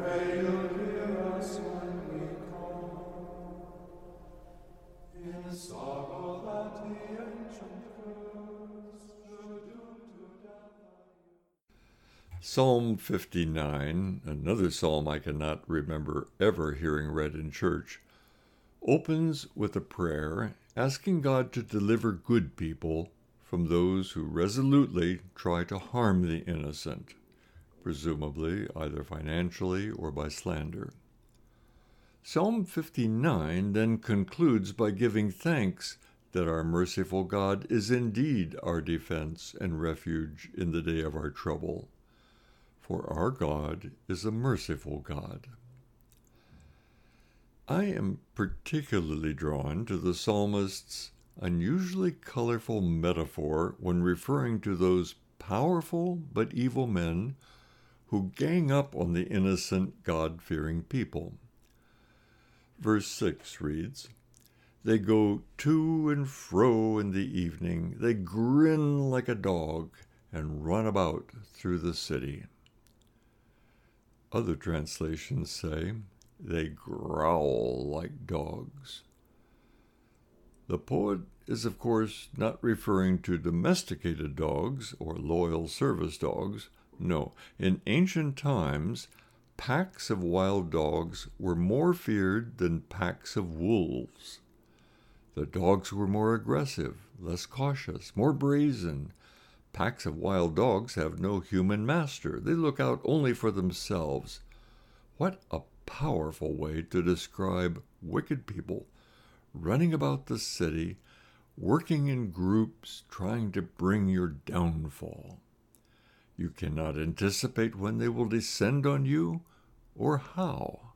Pray you'll hear us when we call. In sorrow that the ancient curse should doom to death. Psalm 59, another psalm I cannot remember ever hearing read in church, opens with a prayer asking God to deliver good people from those who resolutely try to harm the innocent, presumably either financially or by slander. Psalm 59 then concludes by giving thanks that our merciful God is indeed our defense and refuge in the day of our trouble, for our God is a merciful God. I am particularly drawn to the psalmist's unusually colorful metaphor when referring to those powerful but evil men who gang up on the innocent, God-fearing people. Verse 6 reads, "They go to and fro in the evening, they grin like a dog and run about through the city." Other translations say, "They growl like dogs." The poet is, of course, not referring to domesticated dogs or loyal service dogs. No, in ancient times, packs of wild dogs were more feared than packs of wolves. The dogs were more aggressive, less cautious, more brazen. Packs of wild dogs have no human master. They look out only for themselves. What a powerful way to describe wicked people running about the city, working in groups, trying to bring your downfall. You cannot anticipate when they will descend on you or how.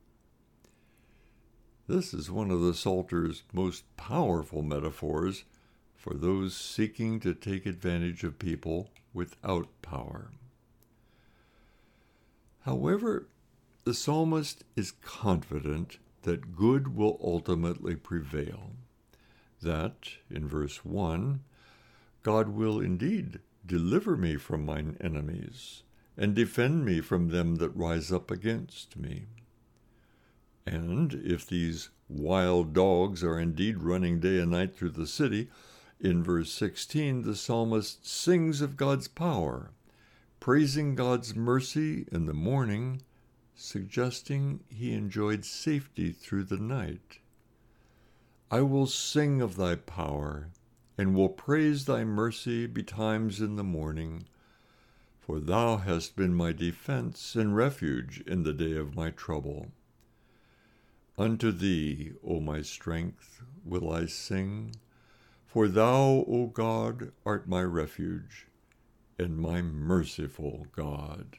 This is one of the Psalter's most powerful metaphors for those seeking to take advantage of people without power. However, the psalmist is confident that good will ultimately prevail, that, in verse 1, God will indeed deliver me from mine enemies and defend me from them that rise up against me. And if these wild dogs are indeed running day and night through the city, in verse 16 the psalmist sings of God's power, praising God's mercy in the morning, suggesting he enjoyed safety through the night. "I will sing of thy power, and will praise thy mercy betimes in the morning, for thou hast been my defense and refuge in the day of my trouble. Unto thee, O my strength, will I sing, for thou, O God, art my refuge and my merciful God."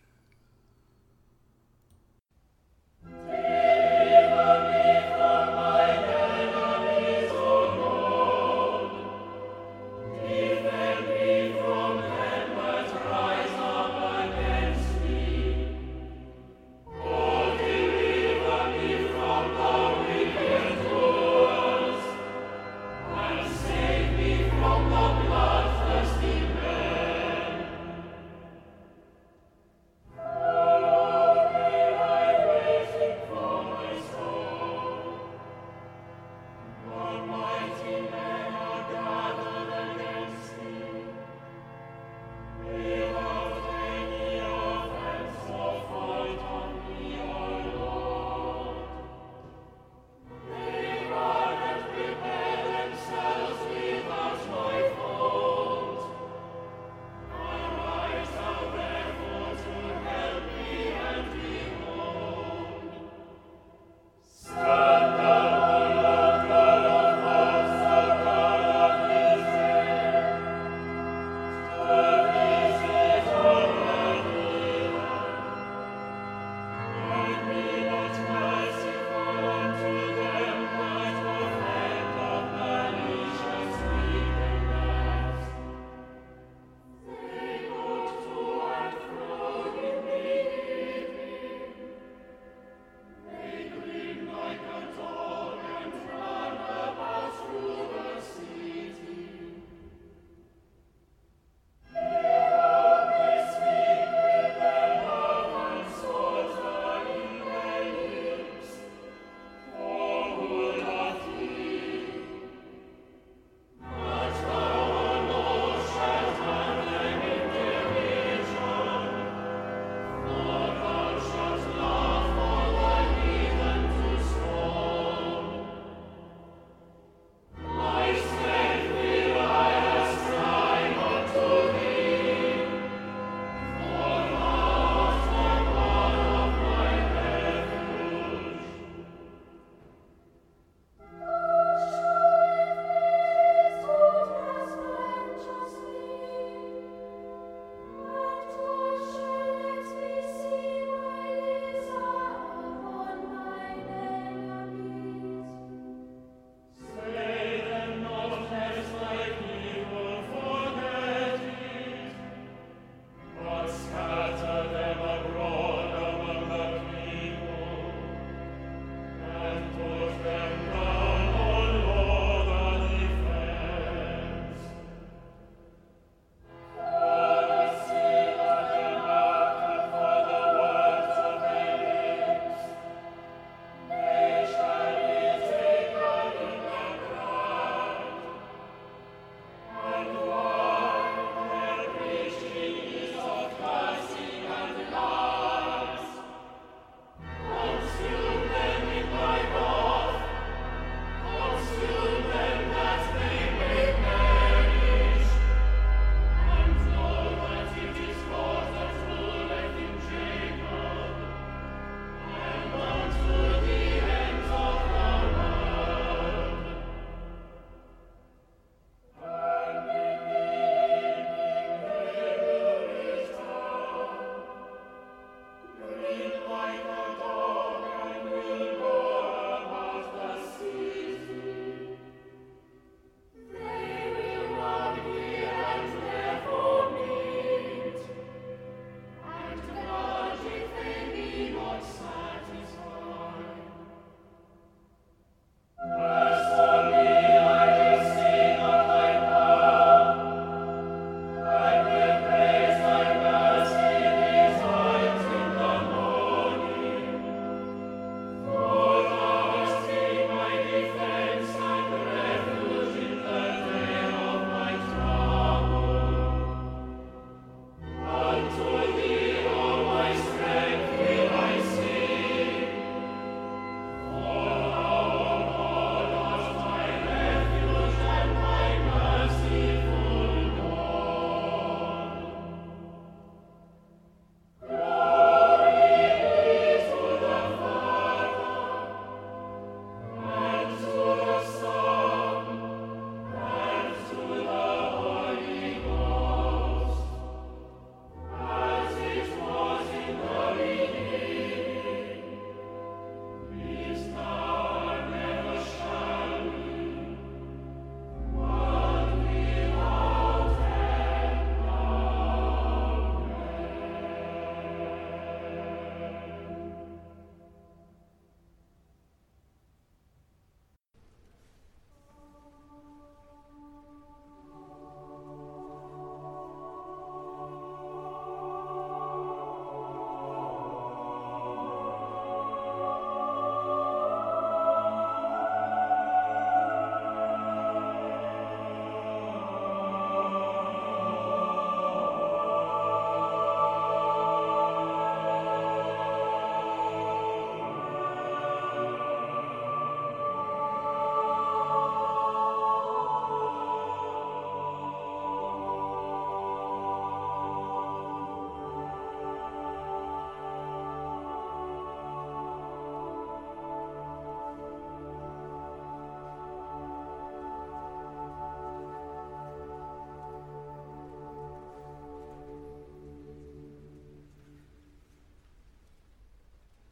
Kyrie.